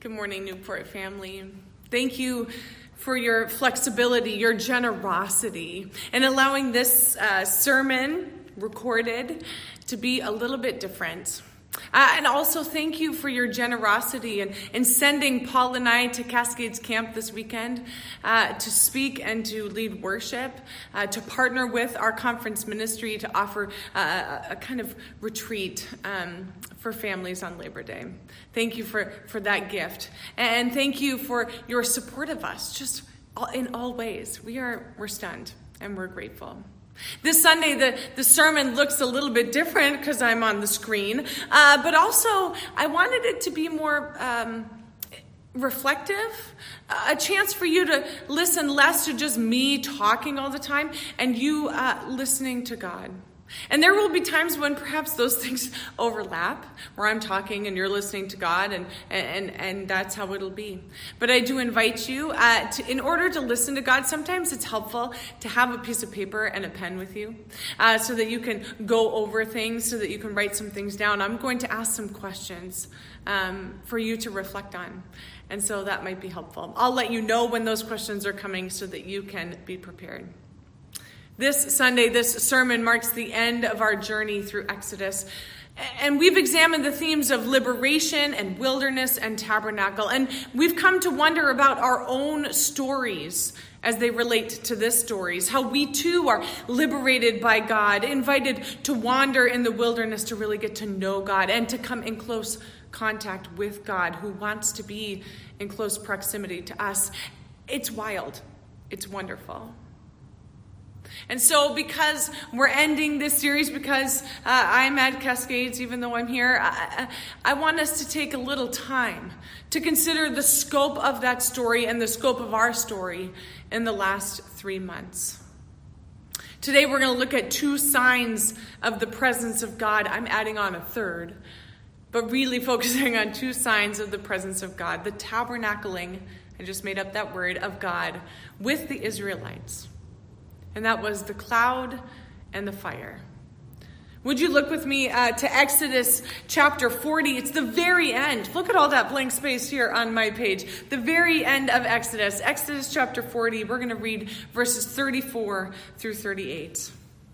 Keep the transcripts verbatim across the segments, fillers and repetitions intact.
Good morning, Newport family. Thank you for your flexibility, your generosity, and allowing this uh, sermon recorded to be a little bit different. Uh, and also thank you for your generosity in, in sending Paul and I to Cascades Camp this weekend uh, to speak and to lead worship, uh, to partner with our conference ministry to offer uh, a kind of retreat um, for families on Labor Day. Thank you for, for that gift. And thank you for your support of us, just all, in all ways. We are, we're stunned and we're grateful. This Sunday, the, the sermon looks a little bit different because I'm on the screen, uh, but also I wanted it to be more um, reflective, a chance for you to listen less to just me talking all the time and you uh, listening to God. And there will be times when perhaps those things overlap, where I'm talking and you're listening to God, and and and that's how it'll be. But I do invite you, uh, to, in order to listen to God, sometimes it's helpful to have a piece of paper and a pen with you, uh, so that you can go over things, so that you can write some things down. I'm going to ask some questions um, for you to reflect on, and so that might be helpful. I'll let you know when those questions are coming so that you can be prepared. This Sunday, this sermon marks the end of our journey through Exodus. And we've examined the themes of liberation and wilderness and tabernacle. And we've come to wonder about our own stories as they relate to this stories. How we too are liberated by God, invited to wander in the wilderness to really get to know God and to come in close contact with God, who wants to be in close proximity to us. It's wild. It's wonderful. And so because we're ending this series, because uh, I'm at Cascades, even though I'm here, I, I want us to take a little time to consider the scope of that story and the scope of our story in the last three months. Today we're going to look at two signs of the presence of God. I'm adding on a third, but really focusing on two signs of the presence of God. The tabernacling, I just made up that word, of God with the Israelites. And that was the cloud and the fire. Would you look with me uh, to Exodus chapter forty? It's the very end. Look at all that blank space here on my page. The very end of Exodus. Exodus chapter forty. We're going to read verses thirty-four through thirty-eight.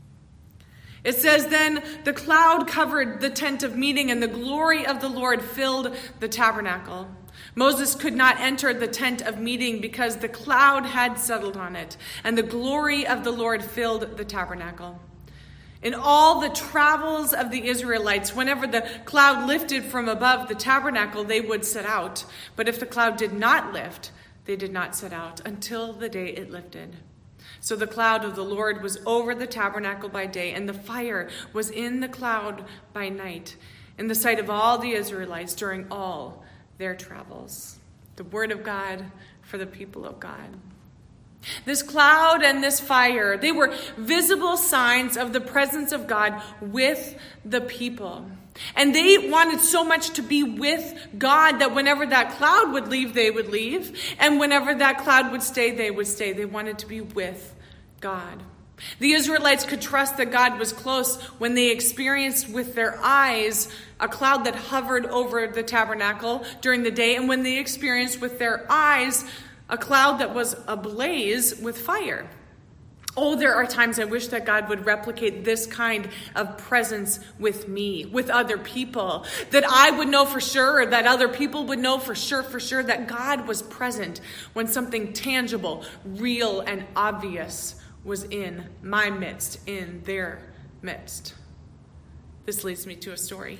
It says, "Then the cloud covered the tent of meeting, and the glory of the Lord filled the tabernacle. Moses could not enter the tent of meeting because the cloud had settled on it, and the glory of the Lord filled the tabernacle. In all the travels of the Israelites, whenever the cloud lifted from above the tabernacle, they would set out. But if the cloud did not lift, they did not set out until the day it lifted. So the cloud of the Lord was over the tabernacle by day, and the fire was in the cloud by night, in the sight of all the Israelites during all their travels." The word of God for the people of God. This cloud and this fire, they were visible signs of the presence of God with the people. And they wanted so much to be with God that whenever that cloud would leave, they would leave. And whenever that cloud would stay, they would stay. They wanted to be with God. The Israelites could trust that God was close when they experienced with their eyes a cloud that hovered over the tabernacle during the day, and when they experienced with their eyes a cloud that was ablaze with fire. Oh, there are times I wish that God would replicate this kind of presence with me, with other people, that I would know for sure, that other people would know for sure, for sure, that God was present when something tangible, real, and obvious was in my midst, in their midst. This leads me to a story.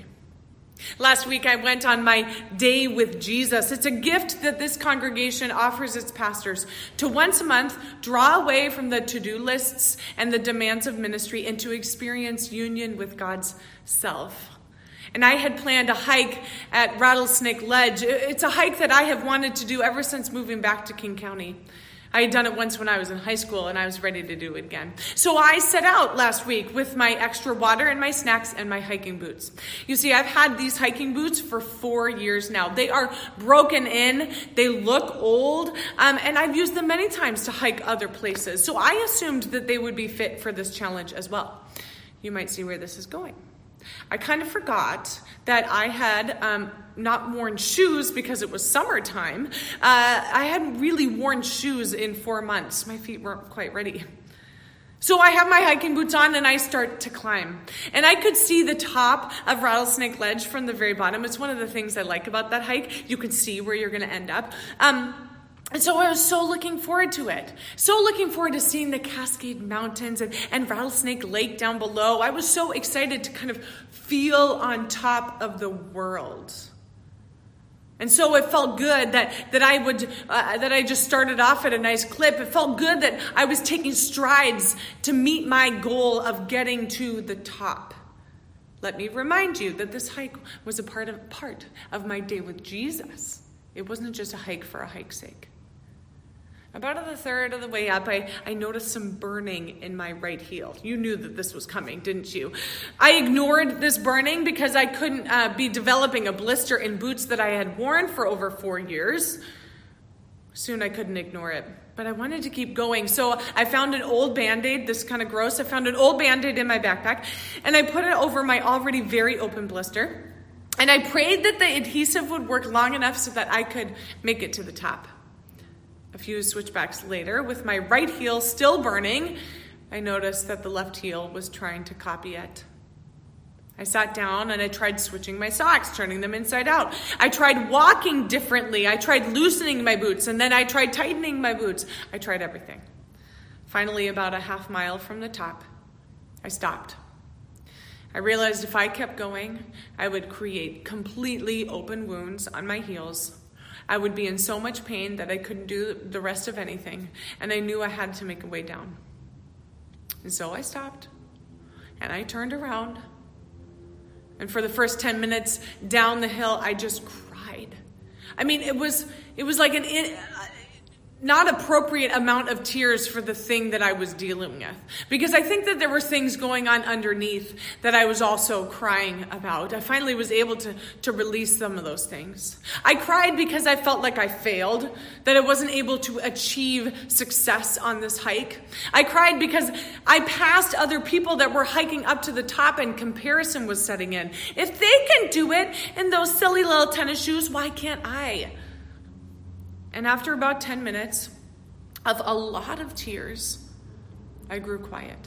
Last week I went on my Day with Jesus. It's a gift that this congregation offers its pastors to once a month draw away from the to-do lists and the demands of ministry and to experience union with God's self. And I had planned a hike at Rattlesnake Ledge. It's a hike that I have wanted to do ever since moving back to King County. I had done it once when I was in high school, and I was ready to do it again. So I set out last week with my extra water and my snacks and my hiking boots. You see, I've had these hiking boots for four years now. They are broken in, they look old, um, and I've used them many times to hike other places. So I assumed that they would be fit for this challenge as well. You might see where this is going. I kind of forgot that I had um, not worn shoes because it was summertime. Uh, I hadn't really worn shoes in four months. My feet weren't quite ready. So I have my hiking boots on and I start to climb. And I could see the top of Rattlesnake Ledge from the very bottom. It's one of the things I like about that hike. You can see where you're going to end up. Um, and so I was so looking forward to it. So looking forward to seeing the Cascade Mountains and, and Rattlesnake Lake down below. I was so excited to kind of feel on top of the world. And so it felt good that, that I would uh, that I just started off at a nice clip. It felt good that I was taking strides to meet my goal of getting to the top. Let me remind you that this hike was a part of part of my day with Jesus. It wasn't just a hike for a hike's sake. About a third of the way up, I, I noticed some burning in my right heel. You knew that this was coming, didn't you? I ignored this burning because I couldn't uh, be developing a blister in boots that I had worn for over four years. Soon I couldn't ignore it, but I wanted to keep going. So I found an old Band-Aid, this kind of gross. I found an old Band-Aid in my backpack, and I put it over my already very open blister. And I prayed that the adhesive would work long enough so that I could make it to the top. A few switchbacks later, with my right heel still burning, I noticed that the left heel was trying to copy it. I sat down and I tried switching my socks, turning them inside out. I tried walking differently. I tried loosening my boots, and then I tried tightening my boots. I tried everything. Finally, about a half mile from the top, I stopped. I realized if I kept going, I would create completely open wounds on my heels. I would be in so much pain that I couldn't do the rest of anything, and I knew I had to make a way down. And so I stopped, and I turned around, and for the first ten minutes down the hill, I just cried. I mean, it was it was like an in, not appropriate amount of tears for the thing that I was dealing with. Because I think that there were things going on underneath that I was also crying about. I finally was able to, to release some of those things. I cried because I felt like I failed, that I wasn't able to achieve success on this hike. I cried because I passed other people that were hiking up to the top and comparison was setting in. If they can do it in those silly little tennis shoes, why can't I? And after about ten minutes of a lot of tears, I grew quiet.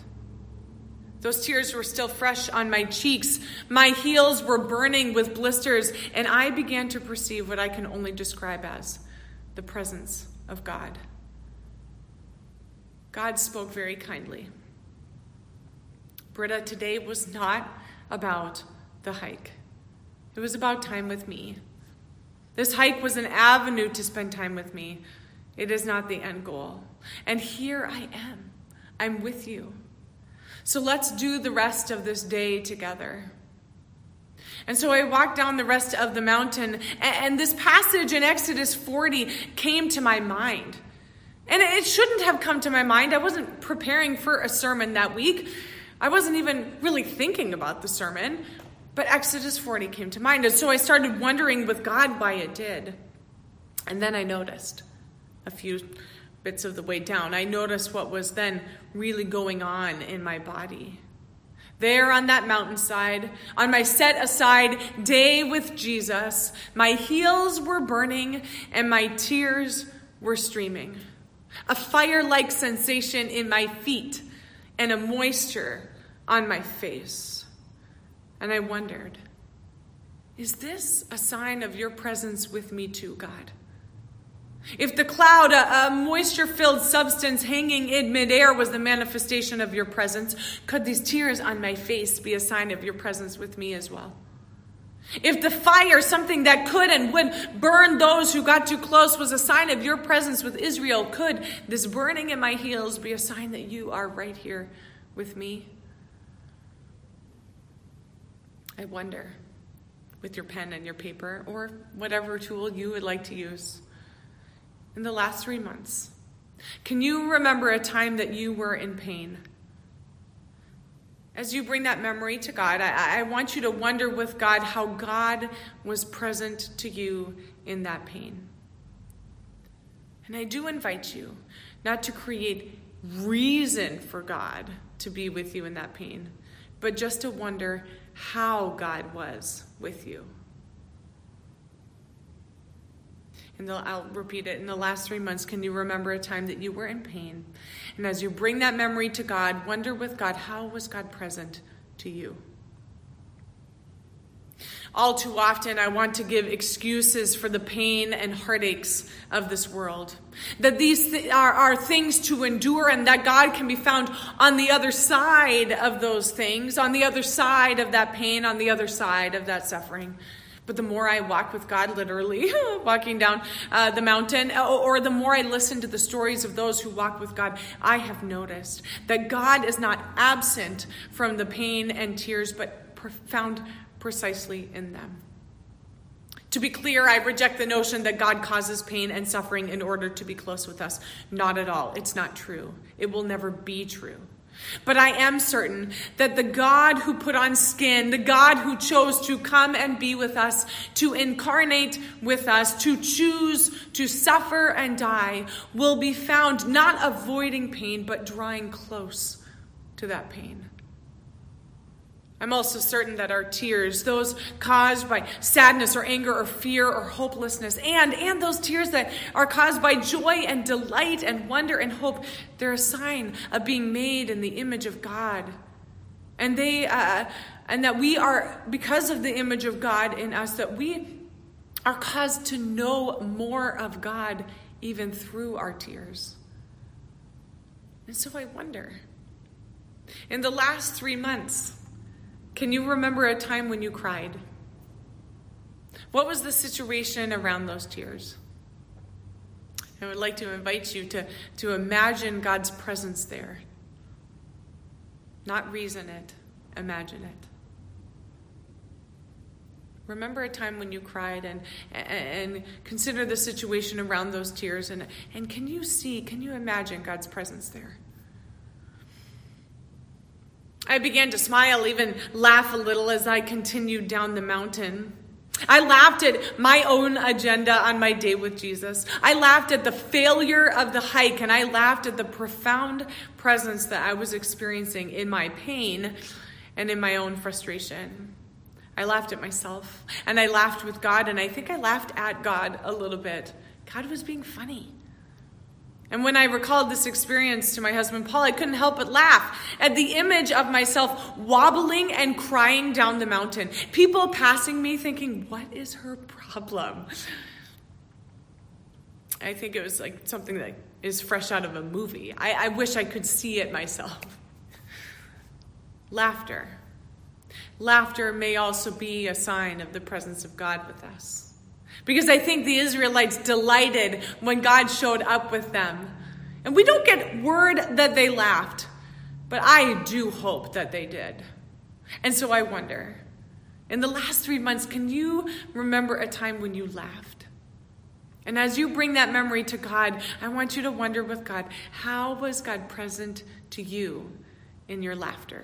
Those tears were still fresh on my cheeks. My heels were burning with blisters, and I began to perceive what I can only describe as the presence of God. God spoke very kindly. Britta, today was not about the hike. It was about time with me. This hike was an avenue to spend time with me. It is not the end goal. And here I am. I'm with you. So let's do the rest of this day together. And so I walked down the rest of the mountain, and this passage in Exodus forty came to my mind. And it shouldn't have come to my mind. I wasn't preparing for a sermon that week. I wasn't even really thinking about the sermon. But Exodus forty came to mind, and so I started wondering with God why it did. And then I noticed a few bits of the way down. I noticed what was then really going on in my body. There on that mountainside, on my set-aside day with Jesus, my heels were burning and my tears were streaming. A fire-like sensation in my feet and a moisture on my face. And I wondered, is this a sign of your presence with me too, God? If the cloud, a, a moisture-filled substance hanging in midair, was the manifestation of your presence, could these tears on my face be a sign of your presence with me as well? If the fire, something that could and would burn those who got too close, was a sign of your presence with Israel, could this burning in my heels be a sign that you are right here with me? I wonder, with your pen and your paper, or whatever tool you would like to use, in the last three months, can you remember a time that you were in pain? As you bring that memory to God, I, I want you to wonder with God how God was present to you in that pain. And I do invite you not to create reason for God to be with you in that pain, but just to wonder how God was with you. And the, I'll repeat it. In the last three months, can you remember a time that you were in pain? And as you bring that memory to God, wonder with God, how was God present to you? All too often, I want to give excuses for the pain and heartaches of this world. That these th- are, are things to endure, and that God can be found on the other side of those things, on the other side of that pain, on the other side of that suffering. But the more I walk with God, literally walking down uh, the mountain, or, or the more I listen to the stories of those who walk with God, I have noticed that God is not absent from the pain and tears, but found precisely in them. To be clear, I reject the notion that God causes pain and suffering in order to be close with us. Not at all. It's not true. It will never be true. But I am certain that the God who put on skin, the God who chose to come and be with us, to incarnate with us, to choose to suffer and die, will be found not avoiding pain, but drawing close to that pain. I'm also certain that our tears, those caused by sadness or anger or fear or hopelessness, and, and those tears that are caused by joy and delight and wonder and hope, they're a sign of being made in the image of God. And they, uh, and that we are, because of the image of God in us, that we are caused to know more of God even through our tears. And so I wonder, in the last three months, can you remember a time when you cried? What was the situation around those tears? I would like to invite you to, to imagine God's presence there. Not reason it, imagine it. Remember a time when you cried, and, and consider the situation around those tears. And, and can you see, can you imagine God's presence there? I began to smile, even laugh a little as I continued down the mountain. I laughed at my own agenda on my day with Jesus. I laughed at the failure of the hike, and I laughed at the profound presence that I was experiencing in my pain and in my own frustration. I laughed at myself, and I laughed with God, and I think I laughed at God a little bit. God was being funny. And when I recalled this experience to my husband, Paul, I couldn't help but laugh at the image of myself wobbling and crying down the mountain. People passing me thinking, what is her problem? I think it was like something that is fresh out of a movie. I, I wish I could see it myself. Laughter. Laughter may also be a sign of the presence of God with us. Because I think the Israelites delighted when God showed up with them. And we don't get word that they laughed, but I do hope that they did. And so I wonder, in the last three months, can you remember a time when you laughed? And as you bring that memory to God, I want you to wonder with God, how was God present to you in your laughter?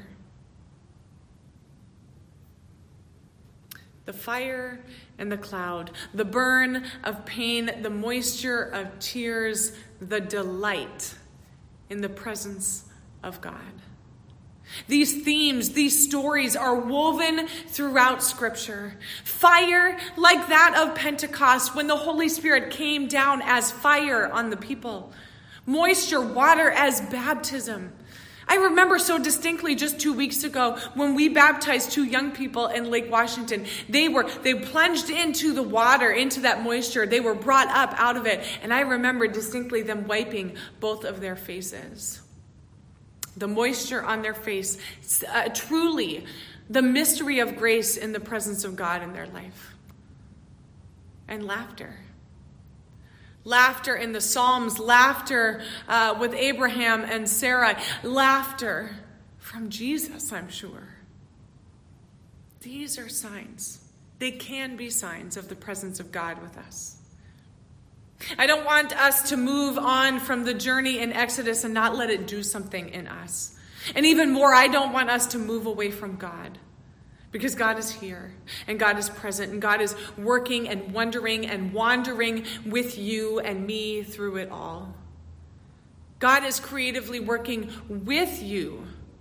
The fire and the cloud, the burn of pain, the moisture of tears, the delight in the presence of God. These themes, these stories are woven throughout Scripture. Fire like that of Pentecost when the Holy Spirit came down as fire on the people. Moisture, water as baptism. I remember so distinctly just two weeks ago when we baptized two young people in Lake Washington. They were, they plunged into the water, into that moisture. They were brought up out of it. And I remember distinctly them wiping both of their faces. The moisture on their face, uh, truly the mystery of grace in the presence of God in their life. And laughter. Laughter in the Psalms, laughter uh, with Abraham and Sarah, laughter from Jesus, I'm sure. These are signs. They can be signs of the presence of God with us. I don't want us to move on from the journey in Exodus and not let it do something in us. And even more, I don't want us to move away from God. Because God is here, and God is present, and God is working and wondering and wandering with you and me through it all. God is creatively working with you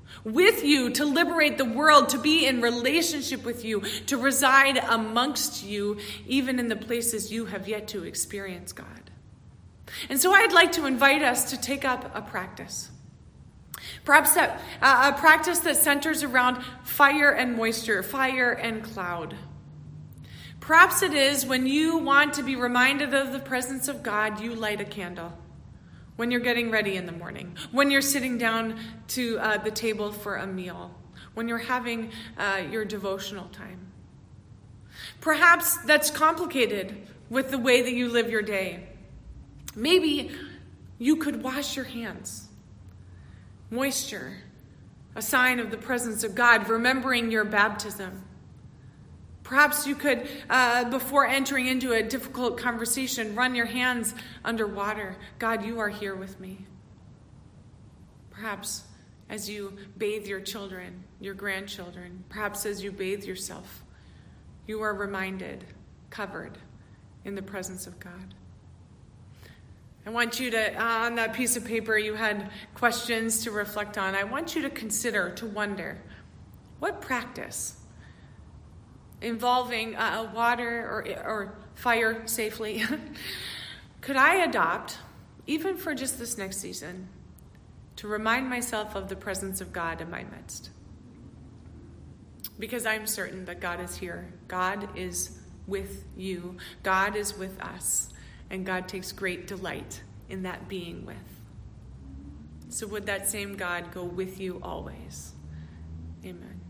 with you to liberate the world, to be in relationship with you, to reside amongst you, even in the places you have yet to experience God. And so I'd like to invite us to take up a practice. Perhaps that, uh, a practice that centers around fire and moisture, fire and cloud. Perhaps it is when you want to be reminded of the presence of God, you light a candle. When you're getting ready in the morning, when you're sitting down to uh, the table for a meal, when you're having uh, your devotional time. Perhaps that's complicated with the way that you live your day. Maybe you could wash your hands. Moisture, a sign of the presence of God, remembering your baptism. Perhaps you could, uh, before entering into a difficult conversation, run your hands under water. God, you are here with me. Perhaps as you bathe your children, your grandchildren, perhaps as you bathe yourself, you are reminded, covered in the presence of God. I want you to, uh, on that piece of paper, you had questions to reflect on. I want you to consider, to wonder, what practice involving uh, water or, or fire safely could I adopt, even for just this next season, to remind myself of the presence of God in my midst? Because I'm certain that God is here. God is with you. God is with us. And God takes great delight in that being with. So would that same God go with you always? Amen.